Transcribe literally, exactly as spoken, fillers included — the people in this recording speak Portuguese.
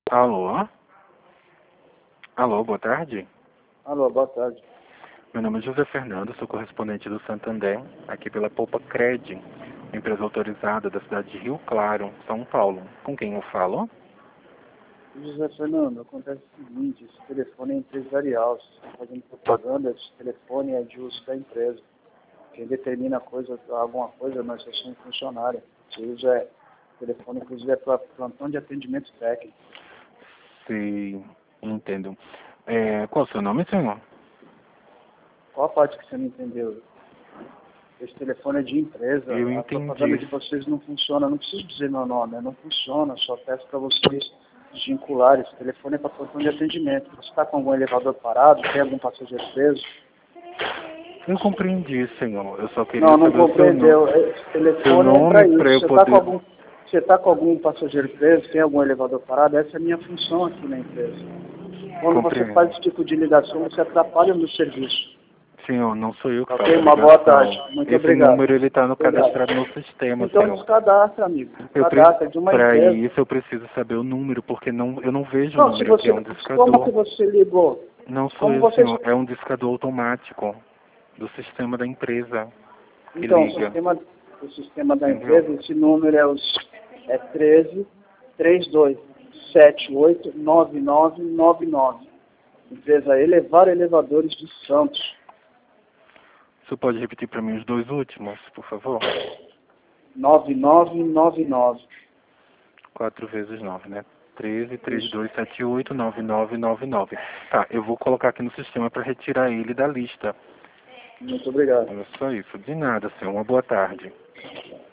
Alô? Alô, boa tarde. Alô, boa tarde. Meu nome é José Fernando, sou correspondente do Santander, aqui pela Poupa Cred, empresa autorizada da cidade de Rio Claro, São Paulo. Com quem eu falo? José Fernando, acontece o seguinte, esse telefone é empresarial, você está fazendo propaganda, esse telefone é de uso da empresa. Quem determina coisa, alguma coisa, nós somos funcionários. Você usa é, telefone, inclusive, é para plantão de atendimento técnico. Sim, entendo. É, qual é o seu nome, senhor? Qual a parte que você não entendeu? Esse telefone é de empresa, Eu a propaganda entendi. de vocês não funciona, não preciso dizer meu nome, né? Não funciona, só peço para vocês desvincularem. Esse telefone é para plantão de atendimento. Você está com algum elevador parado, tem algum passageiro preso? Eu compreendi, senhor. Eu só queria Não, não saber o seu nome. compreendeu. Esse Seu telefone é para nome para isso. eu Você está com poder... algum, você tá com algum passageiro preso, tem algum elevador parado? Essa é a minha função aqui na empresa. Quando você faz Compreendo. esse tipo de ligação, você atrapalha o meu serviço. Senhor, não sou eu que faço Ok? a Uma boa tarde. ligação. Muito Esse obrigado. número ele está no Obrigado. cadastrado no sistema, Então senhor. descadastra, amigo. Eu pre... Descadastra é de uma Para empresa. isso eu preciso saber o número, porque não, eu não vejo o Não, se número aqui, você, é um como que discador. você ligou? Não sou Como eu, você, senhor, é um discador automático do sistema da empresa que então, o liga, sistema, o sistema da entendeu? empresa, esse número é, os, é treze, trinta e dois, setenta e oito, noventa e nove, noventa e nove. Empresa Elevar Elevadores de Santos. Você pode repetir para mim os dois últimos, por favor? noventa e nove, noventa e nove. Quatro vezes nove, né? treze, trinta e Isso. dois, setenta e oito, noventa e nove, noventa e nove. Tá, eu vou colocar aqui no sistema para retirar ele da lista. Muito obrigado. É só isso. De nada, senhor. Uma boa tarde.